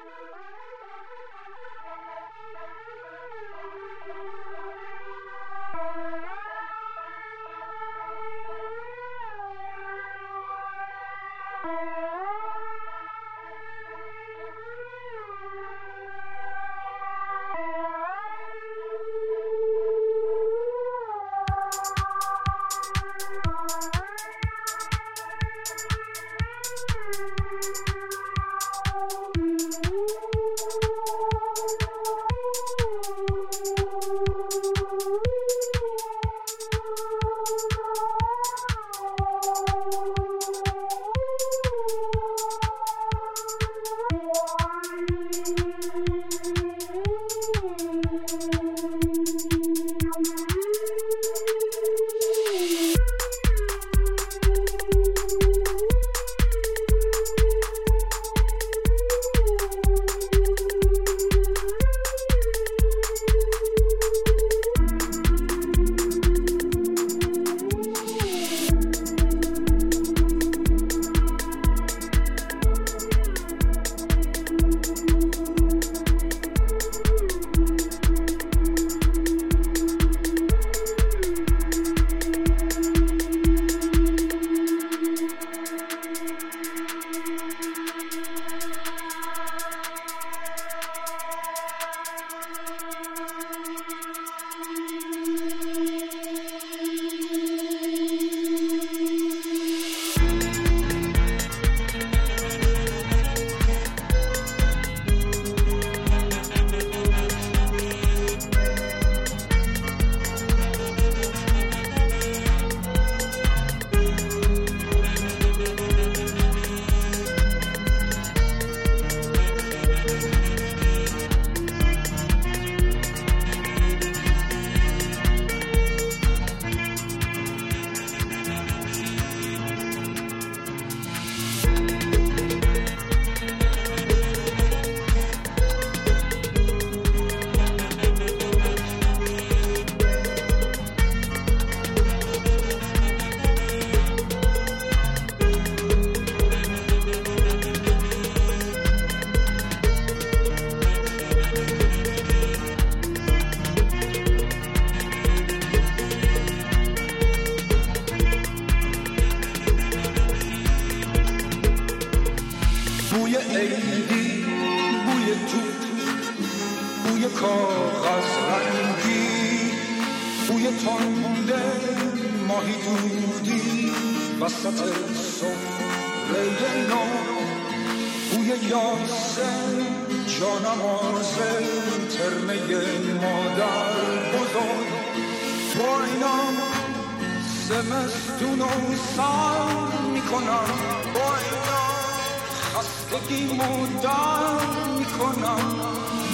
بوی عیدی، بوی توپ، بوی کاغذ رنگی، بوی تنده ماهی دودی وسط سفره نو، بوی یاسر جانمازه ترمه مادر بزرگ. با اینا زمستون رو سر میکنم، با اینا خستگی مدر میکنم.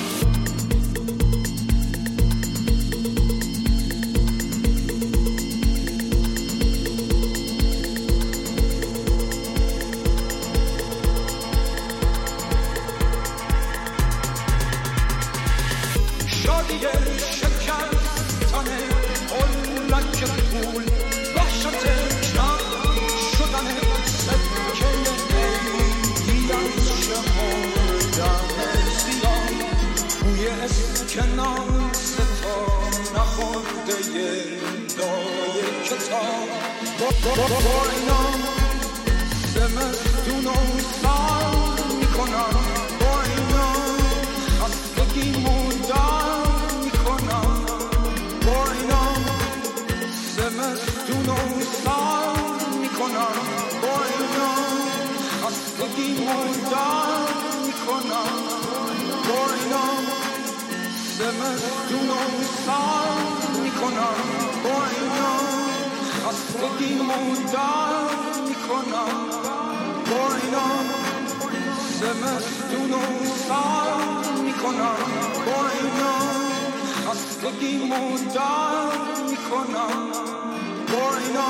شادی شکستن قلک پول، وحشت کم شدن سکه عیدی از شمردن زیاد، بوی اسکناس تا نخورده دای کتاب. با اینا زمستون رو سر میکنم، با اینا خستگی مدر میکنم، با اینا زمستون رو سر میکنم، با اینا خستگی مدر میکنم، با اینا زمستون رو سر میکنم، با اینا خستگی مدر میکنم، با اینا زمستون رو سر میکنم، با اینا خستگی مدر میکنم، با اینا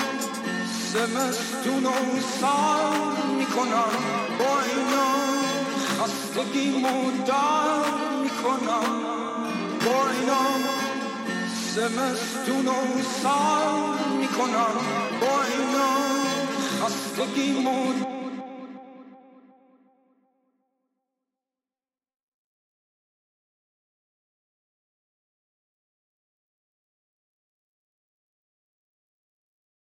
زمستون رو سر میکنم، با اینا خستگی مدر میکنم، با اینا زمستون رو سر میکنم، با اینا خستگی مدر